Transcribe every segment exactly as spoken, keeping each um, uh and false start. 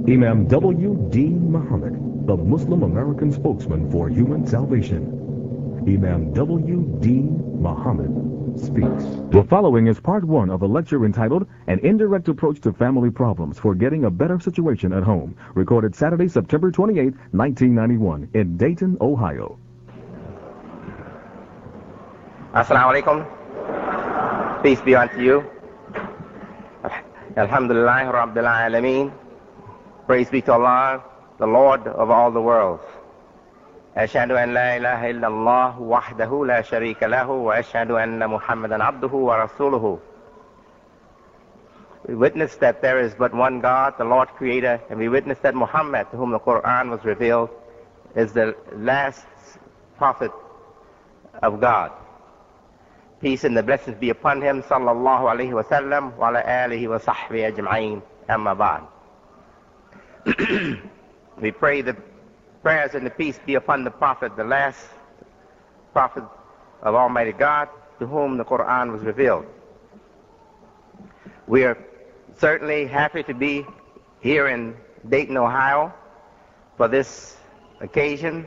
Imam W D Muhammad, the Muslim American spokesman for human salvation. Imam W D Muhammad speaks. The following is part one of a lecture entitled An Indirect Approach to Family Problems for Getting a Better Situation at Home, recorded Saturday, September twenty-eighth, nineteen ninety-one, in Dayton, Ohio. Assalamu alaikum. Peace be unto you. Alhamdulillah Rabbil Alameen. Praise be to Allah, the Lord of all the worlds. Ashhadu an la ilaha illallah wahdahu la sharika lahu wa ashhadu anna Muhammadan abduhu wa rasuluhu. We witness that there is but one God, the Lord Creator, and we witness that Muhammad, to whom the Quran was revealed, is the last prophet of God. Peace and the blessings be upon him, sallallahu alayhi wa sallam, wa ala alihi wa sahbihi ajma'in, amma ba'd. We pray the prayers and the peace be upon the Prophet, the last Prophet of Almighty God, to whom the Quran was revealed. We are certainly happy to be here in Dayton, Ohio, for this occasion.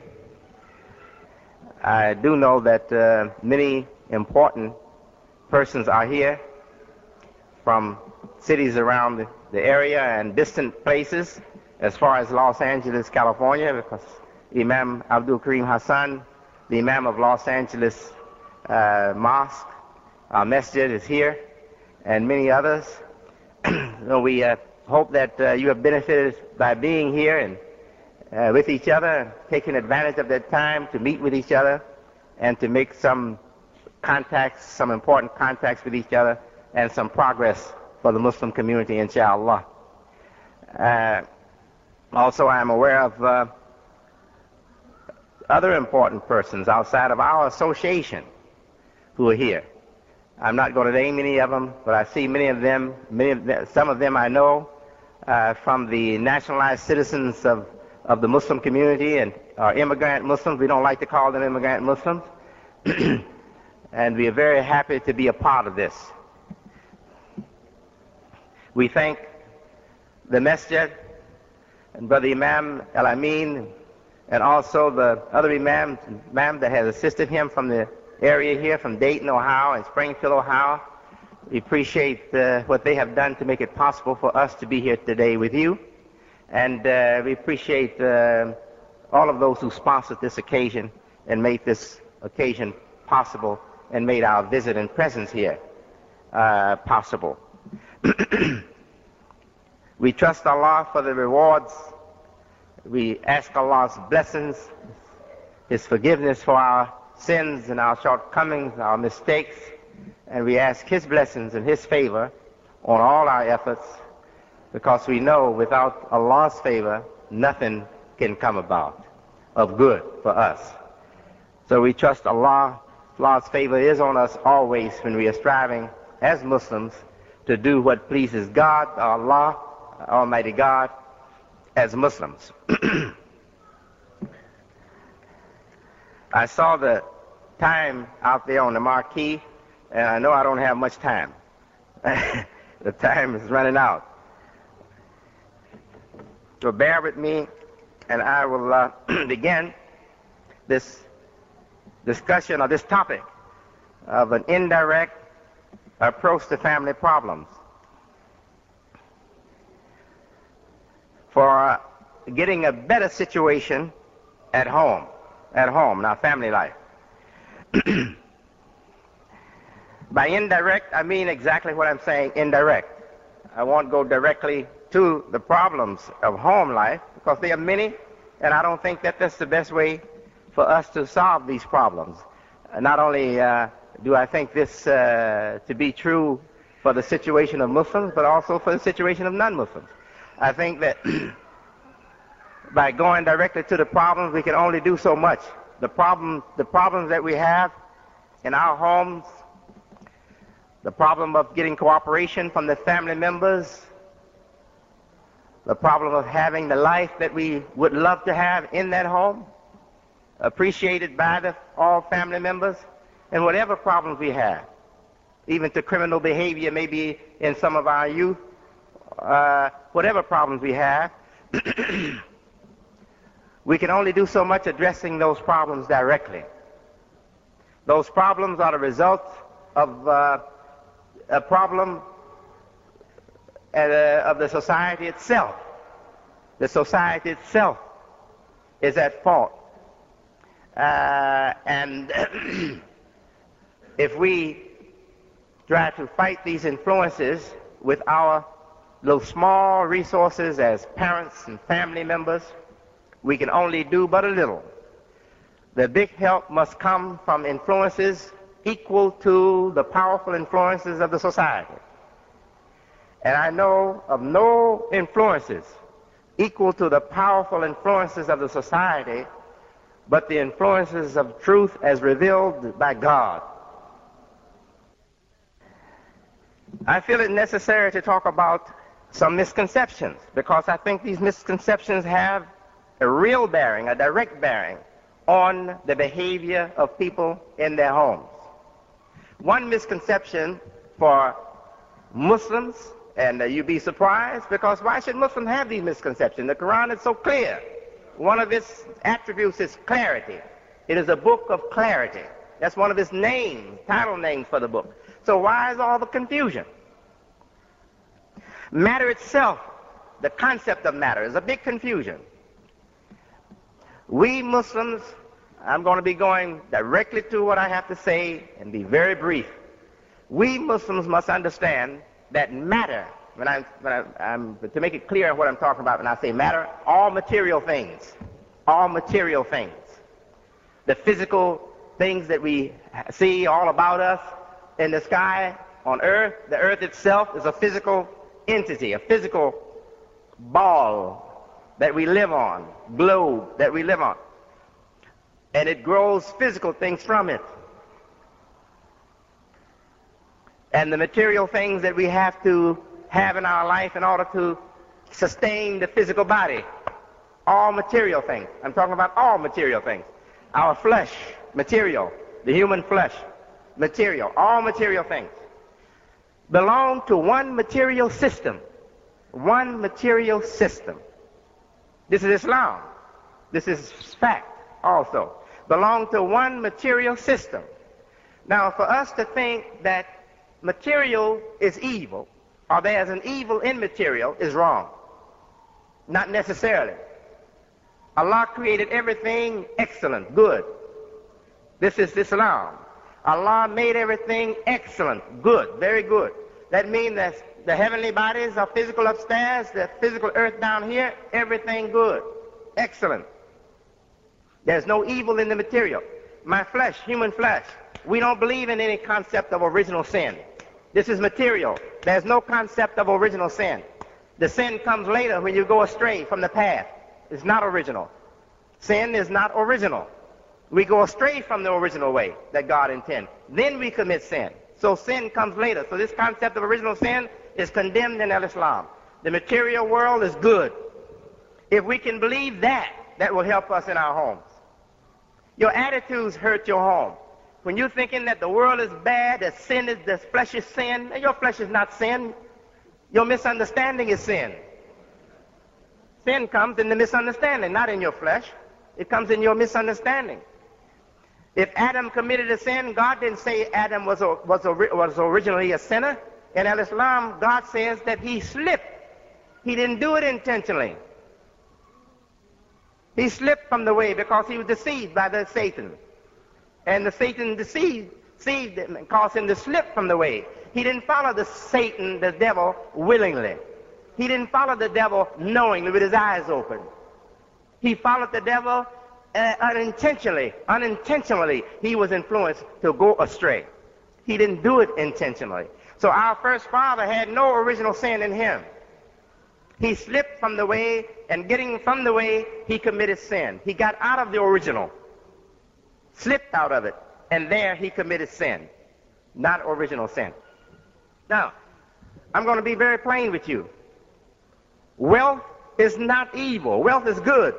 I do know that uh, many important persons are here from cities around the, the area and distant places, as far as Los Angeles, California, because Imam Abdul Karim Hassan, the Imam of Los Angeles uh, Mosque, our masjid, is here, and many others. So we uh, hope that uh, you have benefited by being here and uh, with each other, taking advantage of that time to meet with each other and to make some contacts, some important contacts with each other, and some progress for the Muslim community, inshallah. Uh, Also, I am aware of uh, other important persons outside of our association who are here. I'm not going to name any of them, but I see many of them, many of them, some of them I know uh, from the nationalized citizens of, of the Muslim community and are immigrant Muslims. We don't like to call them immigrant Muslims. And we are very happy to be a part of this. We thank the masjid and Brother Imam Al-Amin, and also the other Imam, Imam that has assisted him from the area here, from Dayton, Ohio, and Springfield, Ohio. We appreciate uh, what they have done to make it possible for us to be here today with you. And uh, we appreciate uh, all of those who sponsored this occasion and made this occasion possible and made our visit and presence here uh, possible. We trust Allah for the rewards. We ask Allah's blessings, His forgiveness for our sins and our shortcomings, our mistakes, and we ask His blessings and His favor on all our efforts, because we know without Allah's favor, nothing can come about of good for us. So we trust Allah. Allah's favor is on us always when we are striving as Muslims to do what pleases God, Allah, Almighty God, as Muslims. I saw the time out there on the marquee, and I know I don't have much time. The time is running out. So bear with me, and I will uh, begin this discussion or this topic of an indirect approach to family problems. For uh, getting a better situation at home, at home, in our family life. By indirect, I mean exactly what I'm saying, indirect. I won't go directly to the problems of home life, because there are many, and I don't think that that's the best way for us to solve these problems. Uh, not only uh, do I think this uh, to be true for the situation of Muslims, but also for the situation of non-Muslims. I think that by going directly to the problems, we can only do so much. The problem, the problems that we have in our homes, the problem of getting cooperation from the family members, the problem of having the life that we would love to have in that home, appreciated by the, all family members, and whatever problems we have, even to criminal behavior maybe in some of our youth, uh, whatever problems we have, We can only do so much addressing those problems directly. Those problems are the result of uh, a problem uh, of the society itself. The society itself is at fault. Uh, and if we try to fight these influences with our little small resources as parents and family members, we can only do but a little. The big help must come from influences equal to the powerful influences of the society. And I know of no influences equal to the powerful influences of the society but the influences of truth as revealed by God. I feel it necessary to talk about some misconceptions, because I think these misconceptions have a real bearing, a direct bearing on the behavior of people in their homes. One misconception for Muslims, and uh, you'd be surprised, because why should Muslims have these misconceptions? The Quran is so clear. One of its attributes is clarity. It is a book of clarity. That's one of its names, title names for the book. So why is all the confusion? Matter itself, the concept of matter, is a big confusion. We Muslims, I'm going to be going directly to what I have to say and be very brief. We Muslims must understand that matter, when I'm, when I, I'm, to make it clear what I'm talking about when I say matter, all material things, all material things, the physical things that we see all about us in the sky, on earth, the earth itself is a physical entity, a physical ball that we live on, globe that we live on. And it grows physical things from it. And the material things that we have to have in our life in order to sustain the physical body, all material things. I'm talking about all material things. Our flesh, material, the human flesh, material, all material things belong to one material system. One material system. This is Islam. This is fact also. Belong to one material system. Now, for us to think that material is evil, or there's an evil in material, is wrong. Not necessarily. Allah created everything excellent, good. This is Islam. Allah made everything excellent, good, very good. That means that the heavenly bodies are physical upstairs, the physical earth down here, everything good, excellent. There's no evil in the material. My flesh, human flesh, we don't believe in any concept of original sin. This is material. There's no concept of original sin. The sin comes later when you go astray from the path. It's not original. Sin is not original. We go astray from the original way that God intended. Then we commit sin. So sin comes later. So this concept of original sin is condemned in Islam. The material world is good. If we can believe that, that will help us in our homes. Your attitudes hurt your home. When you're thinking that the world is bad, that sin is, the flesh is sin, your flesh is not sin. Your misunderstanding is sin. Sin comes in the misunderstanding, not in your flesh. It comes in your misunderstanding. If Adam committed a sin, God didn't say Adam was, a, was, a, was originally a sinner. In Islam, God says that he slipped. He didn't do it intentionally. He slipped from the way because he was deceived by the Satan. And the Satan deceived, deceived him and caused him to slip from the way. He didn't follow the Satan, the devil, willingly. He didn't follow the devil knowingly with his eyes open. He followed the devil uh, unintentionally. Unintentionally, he was influenced to go astray. He didn't do it intentionally. So our first father had no original sin in him. He slipped from the way, and getting from the way, he committed sin. He got out of the original, slipped out of it, and there he committed sin, not original sin. Now, I'm going to be very plain with you. Wealth is not evil. Wealth is good.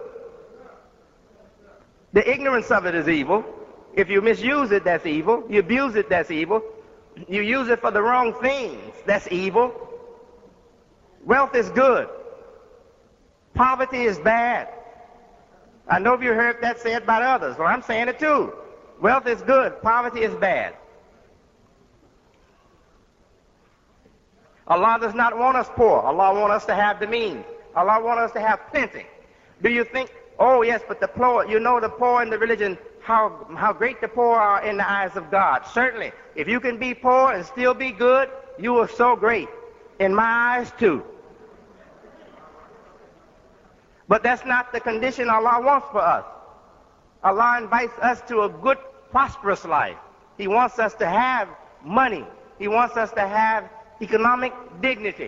The ignorance of it is evil. If you misuse it, that's evil. You abuse it, that's evil. You use it for the wrong things, that's evil. Wealth is good. Poverty is bad. I know you heard that said by others. Well, I'm saying it too. Wealth is good. Poverty is bad. Allah does not want us poor. Allah wants us to have the means. Allah wants us to have plenty. Do you think, oh yes, but the poor, you know the poor in the religion, how, how great the poor are in the eyes of God. Certainly, if you can be poor and still be good, you are so great. In my eyes too. But that's not the condition Allah wants for us. Allah invites us to a good, prosperous life. He wants us to have money. He wants us to have economic dignity.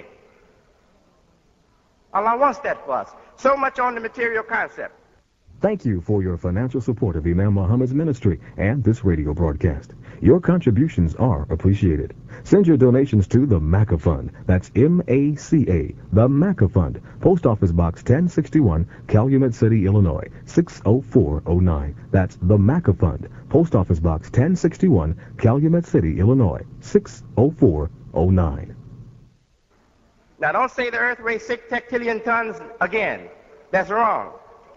Allah wants that for us. So much on the material concept. Thank you for your financial support of Imam Muhammad's ministry and this radio broadcast. Your contributions are appreciated. Send your donations to the Maca Fund. That's M A C A, the Maca Fund. Post Office Box ten sixty-one, Calumet City, Illinois, six oh four oh nine. That's the Maca Fund. Post Office Box ten sixty-one, Calumet City, Illinois, six oh four oh nine. Now don't say the earth weighs six hectillion tons again. That's wrong.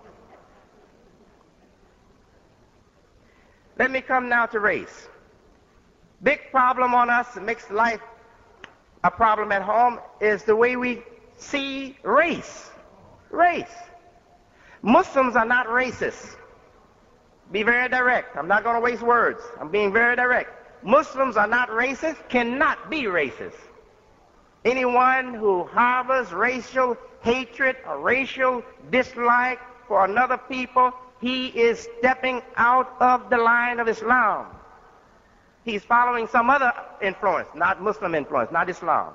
Let me come now to race. Big problem on us that makes life a problem at home is the way we see race. Race. Muslims are not racist. Be very direct. I'm not going to waste words. I'm being very direct. Muslims are not racist, cannot be racist. Anyone who harbors racial hatred or racial dislike for another people, he is stepping out of the line of Islam. He's following some other influence, not Muslim influence, not Islam.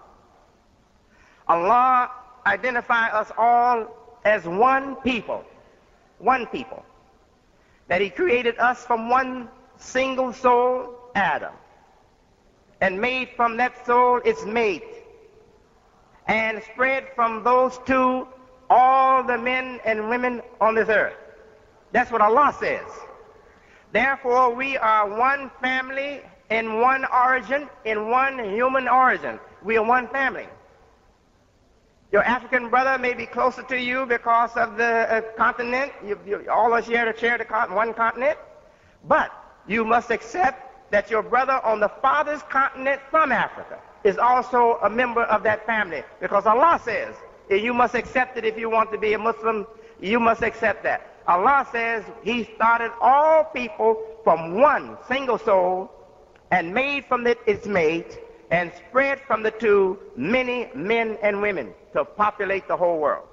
Allah identifies us all as one people, one people. That He created us from one single soul, Adam, and made from that soul its mate, and spread from those two all the men and women on this earth. That's what Allah says. Therefore, we are one family in one origin, in one human origin. We are one family. Your African brother may be closer to you because of the uh, continent. You, you, all of us share to share the con- one continent. But you must accept that your brother on the farthest continent from Africa is also a member of that family, because Allah says you must accept it. If you want to be a Muslim, you must accept that. Allah says He started all people from one single soul and made from it its mate and spread from the two many men and women to populate the whole world.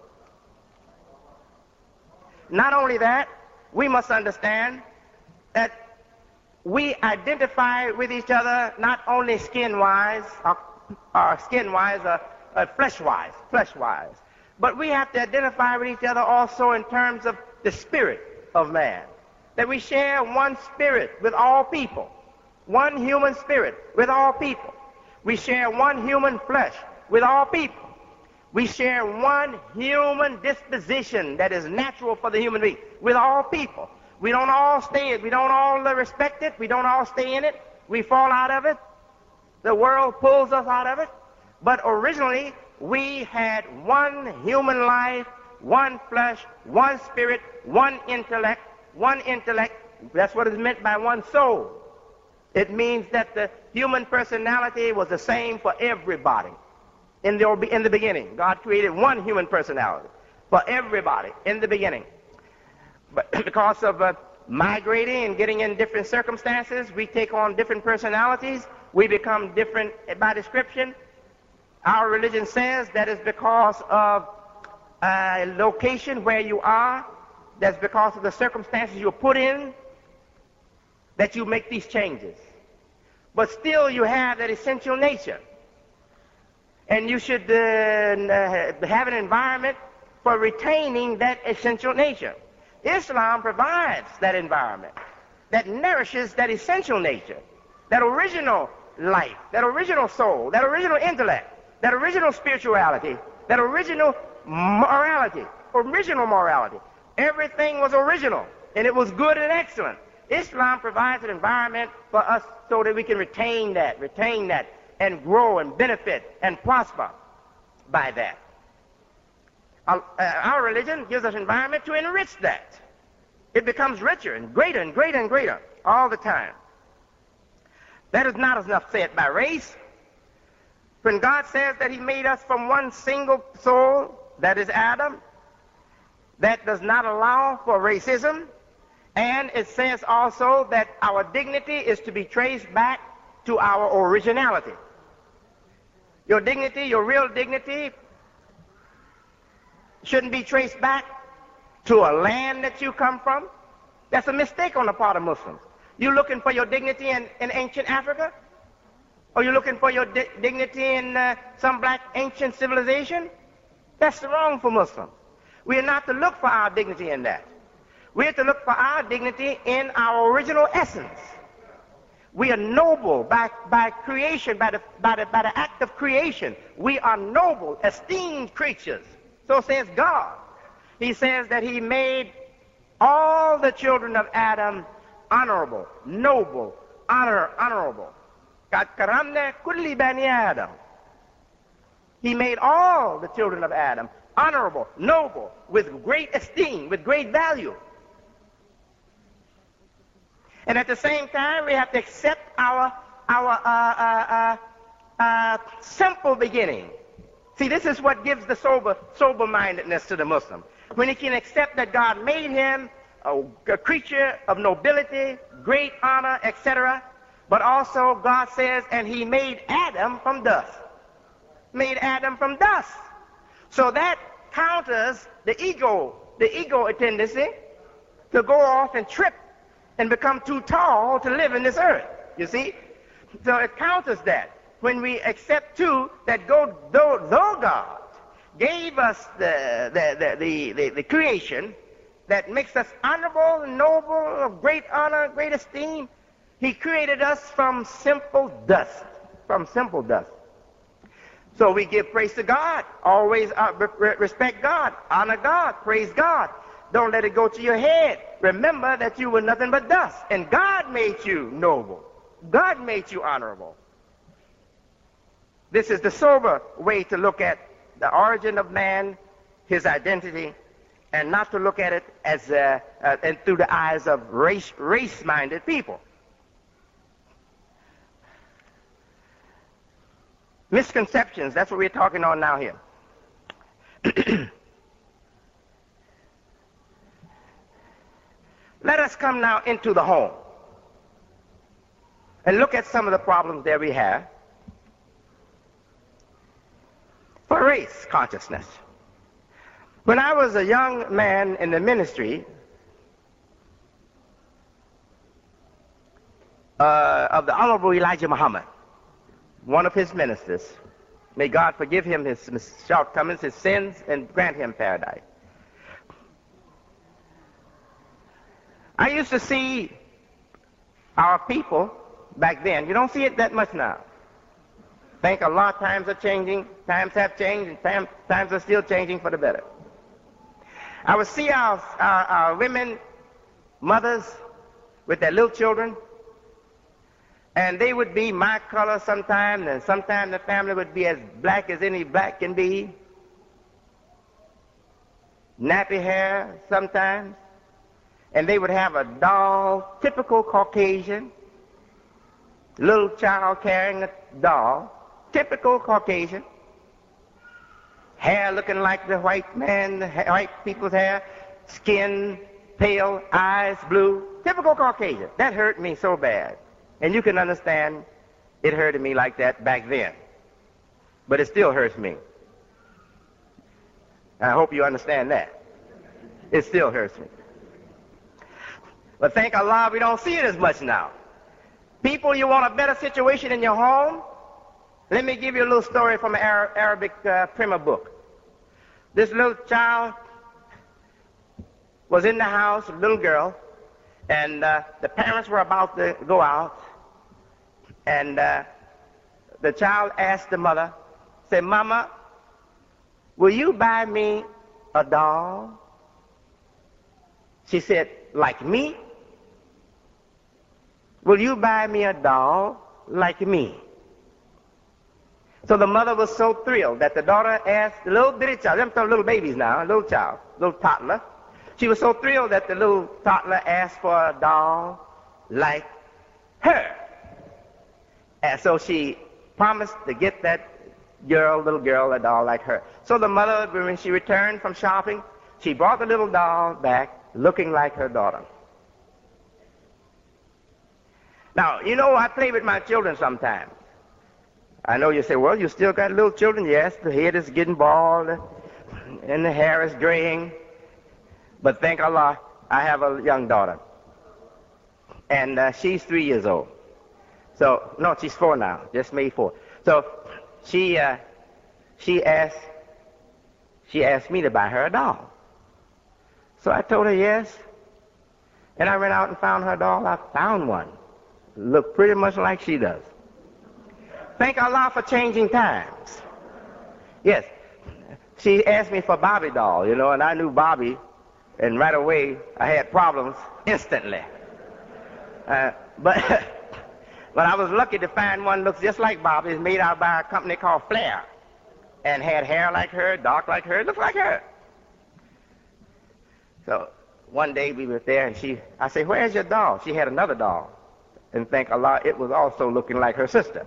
Not only that, we must understand that we identify with each other not only skin-wise, or, or skin-wise, or, or flesh-wise, flesh-wise, but we have to identify with each other also in terms of the spirit of man. That we share one spirit with all people, one human spirit with all people. We share one human flesh with all people. We share one human disposition that is natural for the human being with all people. We don't all stay it. We don't all respect it. We don't all stay in it. We fall out of it. The world pulls us out of it. But originally, we had one human life, one flesh, one spirit, one intellect, one intellect. That's what is meant by one soul. It means that the human personality was the same for everybody. In the, in the beginning, God created one human personality for everybody in the beginning. But because of uh, migrating and getting in different circumstances, we take on different personalities. We become different by description. Our religion says that is because of a location where you are, that's because of the circumstances you're put in, that you make these changes. But still you have that essential nature. And you should uh, have an environment for retaining that essential nature. Islam provides that environment that nourishes that essential nature, that original life, that original soul, that original intellect, that original spirituality, that original morality, original morality. Everything was original, and it was good and excellent. Islam provides an environment for us so that we can retain that, retain that, and grow and benefit and prosper by that. Our, uh, our religion gives us an environment to enrich that. It becomes richer and greater and greater and greater all the time. That is not enough said by race. When God says that he made us from one single soul, that is Adam, that does not allow for racism. And it says also that our dignity is to be traced back to our originality. Your dignity, your real dignity, shouldn't be traced back to a land that you come from. That's a mistake on the part of Muslims. You looking for your dignity in, in ancient Africa? Or you looking for your di dignity in uh, some black ancient civilization? That's wrong for Muslims. We are not to look for our dignity in that. We are to look for our dignity in our original essence. We are noble by, by creation, by the, by, the, by the act of creation. We are noble, esteemed creatures. So says God. He says that he made all the children of Adam honorable, noble, honor, honorable. He made all the children of Adam honorable, noble, with great esteem, with great value. And at the same time, we have to accept our, our uh, uh, uh, uh, simple beginning. See, this is what gives the sober, sober-mindedness to the Muslim. When he can accept that God made him a, a creature of nobility, great honor, et cetera. But also God says, and he made Adam from dust. Made Adam from dust. So that counters the ego, the ego tendency to go off and trip and become too tall to live in this earth. You see? So it counters that. When we accept too that go, though, though God gave us the, the, the, the, the, the creation that makes us honorable, noble, of great honor, great esteem, he created us from simple dust, from simple dust. So we give praise to God, always uh, re respect God, honor God, praise God. Don't let it go to your head. Remember that you were nothing but dust, and God made you noble. God made you honorable. This is the sober way to look at the origin of man, his identity, and not to look at it as uh, uh, and through the eyes of race, race-minded people. Misconceptions, that's what we're talking on now here. Let us come now into the home and look at some of the problems that we have for race consciousness. When I was a young man in the ministry uh, of the Honorable Elijah Muhammad, one of his ministers, may God forgive him his shortcomings, his sins, and grant him paradise. I used to see our people back then. You don't see it that much now. I think a lot of times are changing, times have changed, and time, times are still changing for the better. I would see our, our, our women, mothers, with their little children, and they would be my color sometimes, and sometimes the family would be as black as any black can be. Nappy hair sometimes. And they would have a doll, typical Caucasian, little child carrying a doll, typical Caucasian. Hair looking like the white man, the white people's hair, skin pale, eyes blue, typical Caucasian. That hurt me so bad. And you can understand it hurted me like that back then. But it still hurts me. I hope you understand that. It still hurts me. But thank Allah, we don't see it as much now. People, you want a better situation in your home? Let me give you a little story from an Arabic uh, primer book. This little child was in the house, a little girl, and uh, the parents were about to go out, and uh, the child asked the mother, said, "Mama, will you buy me a doll?" She said, "Like me? Will you buy me a doll like me?" So the mother was so thrilled that the daughter asked the little bitty child, them some little babies now, a little child, little toddler. She was so thrilled that the little toddler asked for a doll like her. And so she promised to get that girl, little girl, a doll like her. So the mother, when she returned from shopping, she brought the little doll back looking like her daughter. Now, you know, I play with my children sometimes. I know you say, well, you still got little children. Yes, the head is getting bald and the hair is graying. But thank Allah, I have a young daughter. And uh, she's three years old. So, no, she's four now, just made four. So she, uh, she asked, she asked me to buy her a doll. So I told her yes. And I went out and found her doll. I found one. Looked pretty much like she does. Thank Allah for changing times. Yes. She asked me for Barbie doll, you know, and I knew Barbie, and right away I had problems instantly. Uh, but but I was lucky to find one that looks just like Barbie. It's made out by a company called Flair, and had hair like her, dark like her, looked like her. So one day we were there, and she, I said, where's your doll? She had another doll, and thank Allah, it was also looking like her sister.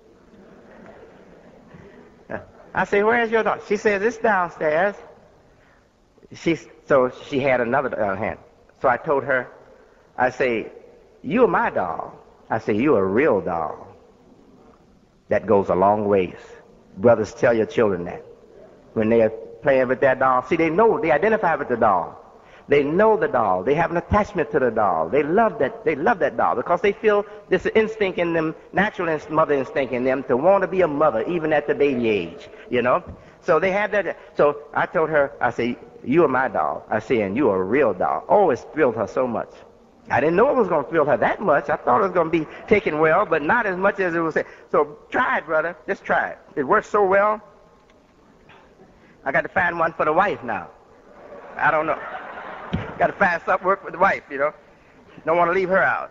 I say, where's your doll? She says, it's downstairs. She, so she had another uh, hand. So I told her, I say, you're my doll. I say, you're a real doll. That goes a long ways. Brothers, tell your children that. When they're playing with that doll, see, they know, they identify with the doll. They know the doll. They have an attachment to the doll. They love that. They love that doll because they feel this instinct in them, natural inst- mother instinct in them to want to be a mother, even at the baby age. You know. So they have that. So I told her, I say, you are my doll. I say, and you are a real doll. Oh, it thrilled her so much. I didn't know it was going to thrill her that much. I thought it was going to be taken well, but not as much as it was. So try it, brother. Just try it. It works so well. I got to find one for the wife now. I don't know. Got to find something work with the wife, you know. Don't want to leave her out.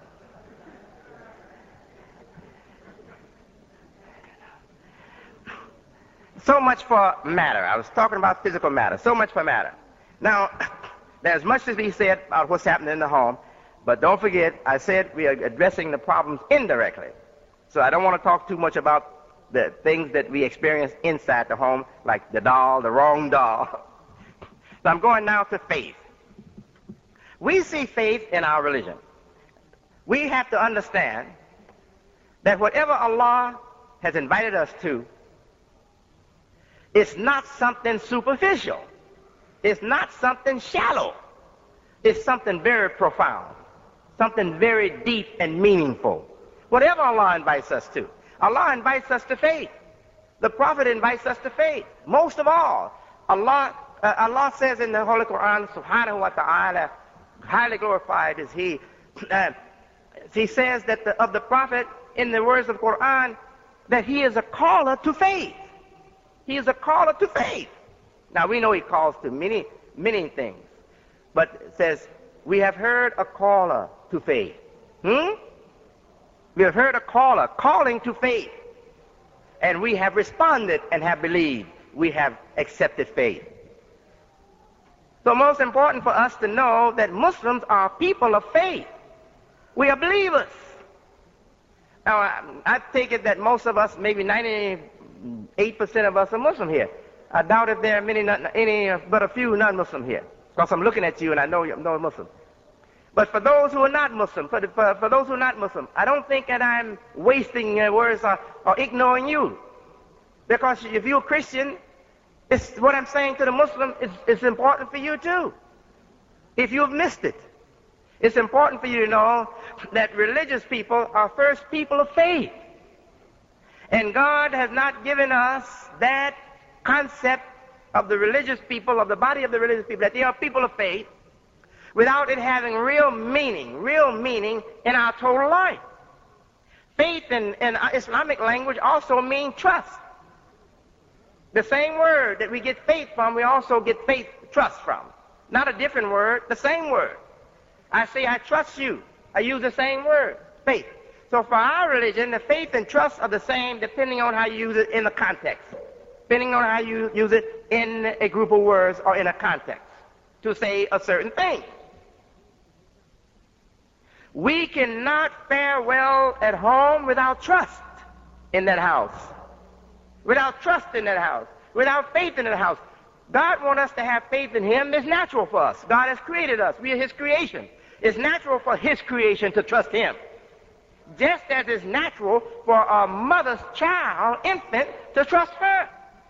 So much for matter. I was talking about physical matter. So much for matter. Now, there's much to be said about what's happening in the home, but don't forget, I said we are addressing the problems indirectly. So I don't want to talk too much about the things that we experience inside the home, like the doll, the wrong doll. So I'm going now to faith. We see faith in our religion. We have to understand that whatever Allah has invited us to, it's not something superficial. It's not something shallow. It's something very profound, something very deep and meaningful. Whatever Allah invites us to. Allah invites us to faith. The Prophet invites us to faith. Most of all, Allah, uh, Allah says in the Holy Quran, subhanahu wa ta'ala, highly glorified is he. Uh, he says that the, of the Prophet in the words of the Quran that he is a caller to faith. He is a caller to faith. Now we know he calls to many, many things. But it says, we have heard a caller to faith. Hmm? We have heard a caller calling to faith. And we have responded and have believed. We have accepted faith. So most important for us to know that Muslims are people of faith. We are believers. Now, I, I take it that most of us, maybe ninety-eight percent of us are Muslim here. I doubt if there are many, not, any, but a few non-Muslim here. Because I'm looking at you and I know you're no Muslim. But for those who are not Muslim, for, the, for, for those who are not Muslim, I don't think that I'm wasting uh, words or, or ignoring you. Because if you're a Christian, it's what I'm saying to the Muslim is, is important for you too. If you've missed it, it's important for you to know that religious people are first people of faith. And God has not given us that concept of the religious people, of the body of the religious people, that they are people of faith, without it having real meaning, real meaning in our total life. Faith in, in Islamic language also means trust. The same word that we get faith from, we also get faith, trust from. Not a different word, the same word. I say, I trust you. I use the same word, faith. So So for our religion, the faith and trust are the same depending on how you use it in the context, depending on how you use it in a group of words or in a context to say a certain thing. We cannot fare well at home without trust in that house, without trust in that house, without faith in that house. God wants us to have faith in him. It's natural for us. God has created us. We are his creation. It's natural for his creation to trust him, just as it's natural for a mother's child, infant, to trust her.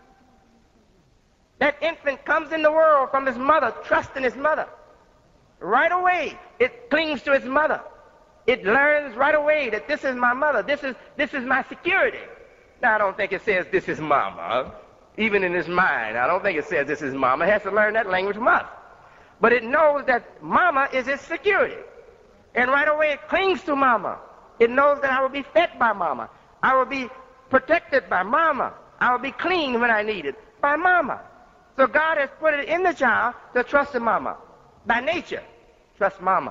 That infant comes in the world from his mother, trusting his mother. Right away, it clings to its mother. It learns right away that this is my mother. This is, this is my security. Now, I don't think it says this is mama. Even in its mind, I don't think it says this is mama. It has to learn that language must. But it knows that mama is its security. And right away, it clings to mama. It knows that I will be fed by mama. I will be protected by mama. I will be clean when I need it by mama. So God has put it in the child to trust the mama. By nature, trust mama.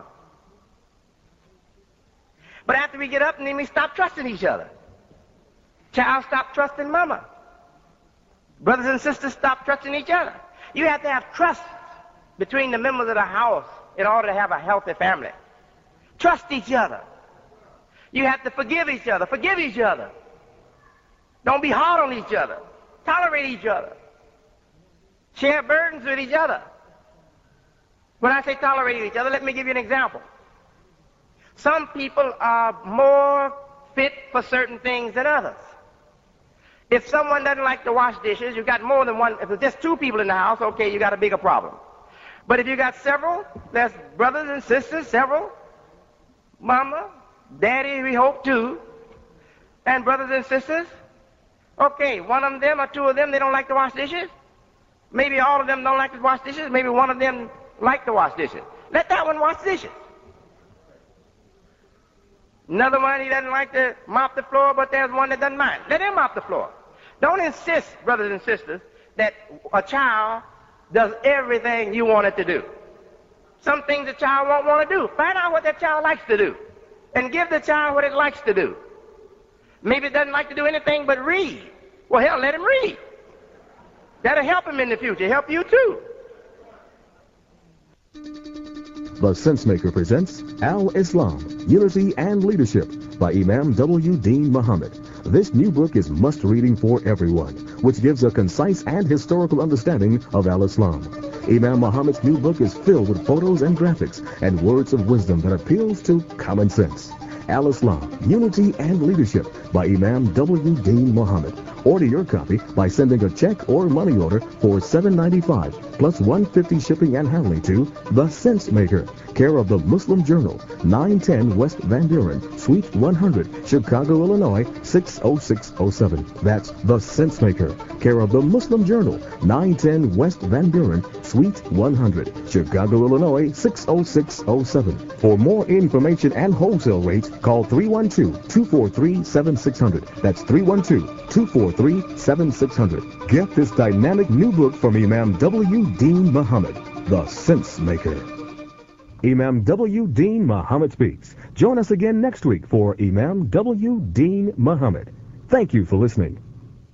But after we get up and then we stop trusting each other. Child stop trusting mama. Brothers and sisters stop trusting each other. You have to have trust between the members of the house in order to have a healthy family. Trust each other. You have to forgive each other. Forgive each other. Don't be hard on each other. Tolerate each other. Share burdens with each other. When I say tolerate each other, let me give you an example. Some people are more fit for certain things than others. If someone doesn't like to wash dishes, you've got more than one. If there's just two people in the house, okay, you got a bigger problem. But if you got several, there's brothers and sisters, several, mama, daddy, we hope too, and brothers and sisters, okay, one of them or two of them, they don't like to wash dishes. Maybe all of them don't like to wash dishes. Maybe one of them like to wash dishes. Let that one wash dishes. Another one, he doesn't like to mop the floor, but there's one that doesn't mind. Let him mop the floor. Don't insist, brothers and sisters, that a child does everything you want it to do. Some things the child won't want to do. Find out what that child likes to do, and give the child what it likes to do. Maybe it doesn't like to do anything but read. Well, hell, let him read. That'll help him in the future. Help you too. The Sensemaker presents Al-Islam, Unity and Leadership by Imam W. Dean Muhammad. This new book is must-reading for everyone, which gives a concise and historical understanding of Al-Islam. Imam Muhammad's new book is filled with photos and graphics and words of wisdom that appeals to common sense. Al-Islam, Unity and Leadership by Imam W. Dean Muhammad. Order your copy by sending a check or money order for seven dollars and ninety-five cents plus one hundred fifty dollars shipping and handling to The Sensemaker, care of the Muslim Journal, nine ten West Van Buren, Suite one hundred, Chicago, Illinois, six oh six oh seven. That's The Sensemaker, care of the Muslim Journal, nine ten West Van Buren, Suite one hundred, Chicago, Illinois, six oh six oh seven. For more information and wholesale rates, call three one two, two four three, seven six zero zero. That's three one two, two four three, seven six zero zero. Get this dynamic new book from Imam W. Dean Muhammad, The Sensemaker. Imam W. Dean Muhammad Speaks. Join us again next week for Imam W. Dean Muhammad. Thank you for listening.